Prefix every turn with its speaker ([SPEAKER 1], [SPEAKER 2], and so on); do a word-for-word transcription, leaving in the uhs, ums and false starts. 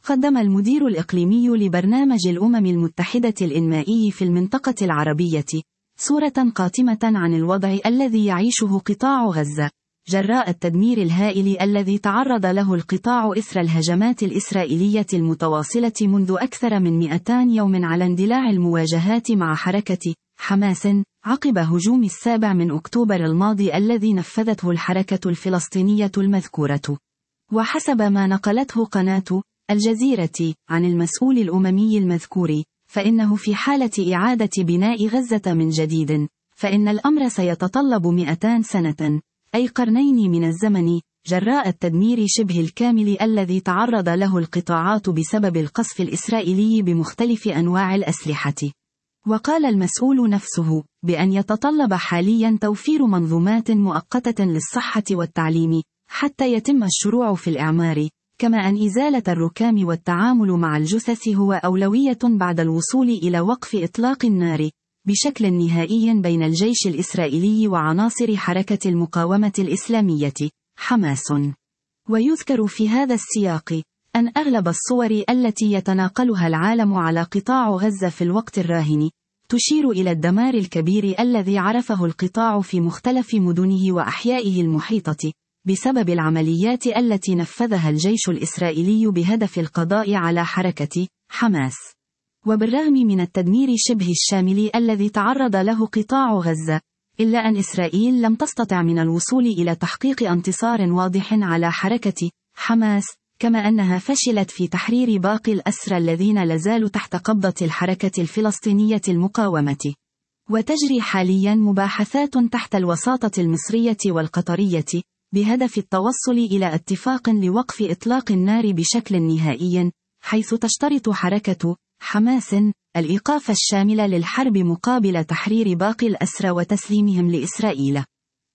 [SPEAKER 1] قدم المدير الإقليمي لبرنامج الأمم المتحدة الإنمائي في المنطقة العربية صورة قاتمة عن الوضع الذي يعيشه قطاع غزة، جراء التدمير الهائل الذي تعرض له القطاع إثر الهجمات الإسرائيلية المتواصلة منذ أكثر من مئتين يوم على اندلاع المواجهات مع حركة حماس عقب هجوم السابع من أكتوبر الماضي الذي نفذته الحركة الفلسطينية المذكورة. وحسب ما نقلته قناة الجزيرة عن المسؤول الأممي المذكور، فإنه في حالة إعادة بناء غزة من جديد، فإن الأمر سيتطلب مئتين سنة، أي قرنين من الزمن، جراء التدمير شبه الكامل الذي تعرض له القطاعات بسبب القصف الإسرائيلي بمختلف أنواع الأسلحة. وقال المسؤول نفسه بأن يتطلب حاليا توفير منظومات مؤقتة للصحة والتعليم حتى يتم الشروع في الإعمار، كما أن إزالة الركام والتعامل مع الجثث هو أولوية بعد الوصول إلى وقف إطلاق النار بشكل نهائي بين الجيش الإسرائيلي وعناصر حركة المقاومة الإسلامية حماس. ويذكر في هذا السياق أن أغلب الصور التي يتناقلها العالم على قطاع غزة في الوقت الراهن تشير إلى الدمار الكبير الذي عرفه القطاع في مختلف مدنه وأحيائه المحيطة بسبب العمليات التي نفذها الجيش الإسرائيلي بهدف القضاء على حركة حماس. وبالرغم من التدمير شبه الشامل الذي تعرض له قطاع غزة، إلا أن إسرائيل لم تستطع من الوصول إلى تحقيق انتصار واضح على حركة حماس، كما أنها فشلت في تحرير باقي الأسرى الذين لازالوا تحت قبضة الحركة الفلسطينية المقاومة. وتجري حاليا مباحثات تحت الوساطة المصرية والقطرية بهدف التوصل إلى اتفاق لوقف إطلاق النار بشكل نهائي، حيث تشترط حركة حماس الإيقاف الشامل للحرب مقابل تحرير باقي الأسرى وتسليمهم لإسرائيل.